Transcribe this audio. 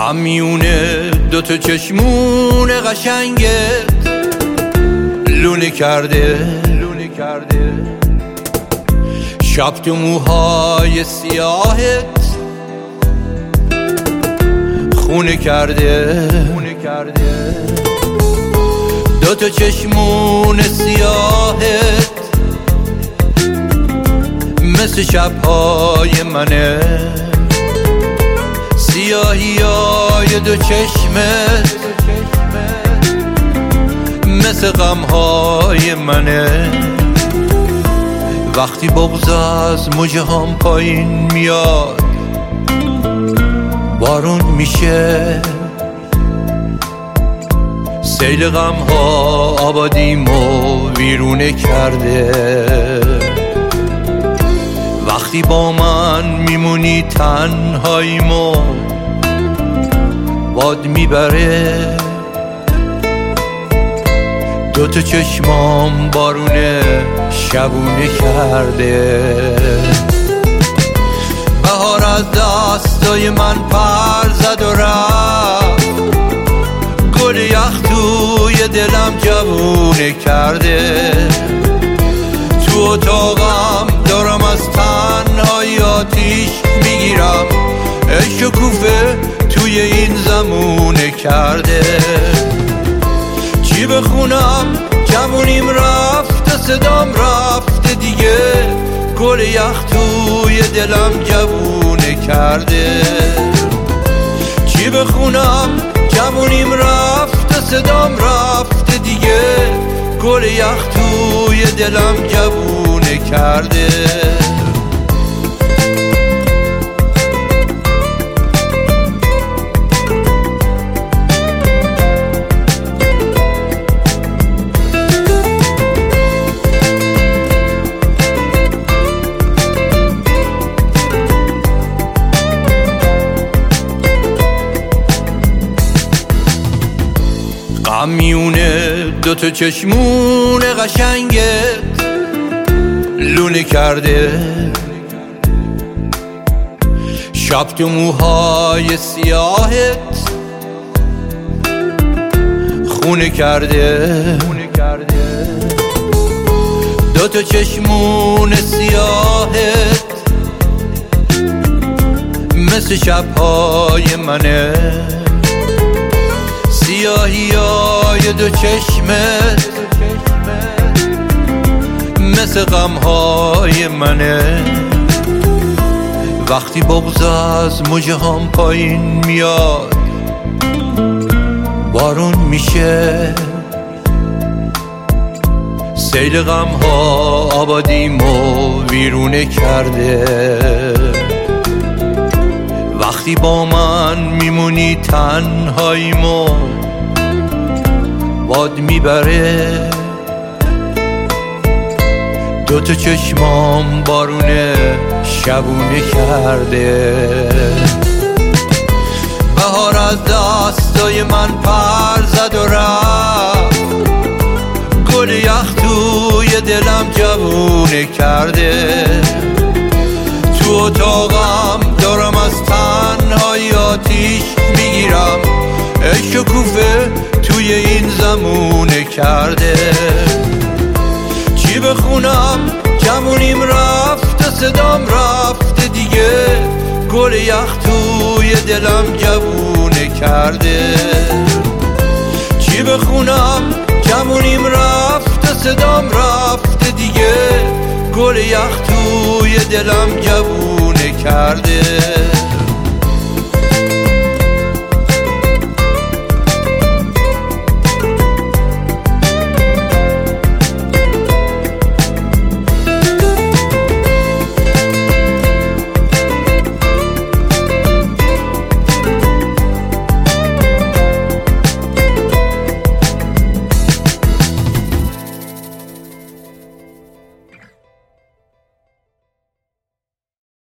میونه دوتا چشمون قشنگت لونه کرده شب تو موهای سیاهت خونه کرده دوتا چشمون سیاهت مثل شبهای منه، سیاهی های دو چشمت مثل غمهای منه. وقتی بغض از موجه هم پایین میاد بارون میشه، سیل غمها آبادیمو ویرونه کرده. وقتی با من میمونی تنهاییمو باد میبره، دوتا چشمام بارونه شبونه کرده. بهار از دستای من پر زد و رفت، گل یخ توی دلم جوونه کرده. تو اتاقم دارم از تنهایی آتیش میگیرم، عشق و کوفه توی این زمونه کرده. چی بخونم جوونیم رفته، صدام رفته دیگه، گل یخ توی دلم جوونه کرده. چی بخونم جوونیم رفته، صدام رفته دیگه، گل یخ توی دلم جوونه کرده. میونه دوتا چشمون قشنگت لونه کرده، شب تو موهای سیاهت خونه کرده. دوتا چشمون سیاهت مثل شبهای منه، سیاهی های دو چشمت مثل غمهای منه. وقتی بغض از موجه هم پایین میاد بارون میشه، سیل غمها آبادیمو ویرونه کرده. وقتی با من میمونی تنهاییمو باد میبره، دوتا چشمام بارونه شبونه کرده. بهار از دستای من پر زد و رفت، گل یخ توی دلم جوونه کرده. تو اتاقم دارم از تنهایی آتیش میگیرم، عشق و کوفه توی این زمونه کرده. چی بخونم جوونیم رفته، صدام رفته دیگه، گل یخ توی دلم جوونه کرده. چی بخونم جوونیم رفته، صدام رفته دیگه، گل یخ توی دلم جوونه کرده.